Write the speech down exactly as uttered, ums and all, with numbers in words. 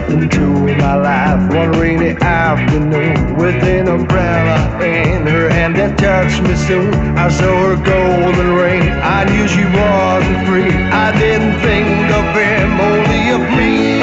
into my life one rainy afternoon with an umbrella in her hand that touched me soon. I saw her golden ring. I knew she wasn't free. I didn't think of him, only of me.